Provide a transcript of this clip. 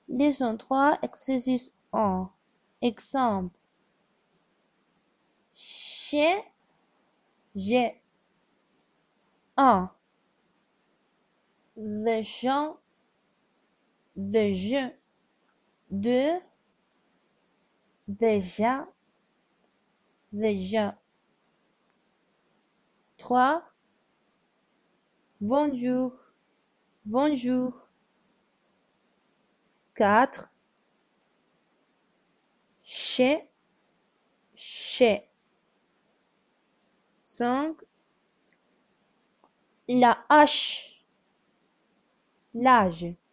Leçon 3, exercice 1. Exemple. Chien, j'ai 1. The champ, de je. 2. Déjà, déjà. 3. Bonjour, bonjour. 4. Chez, chez. 5. La hache, l'âge.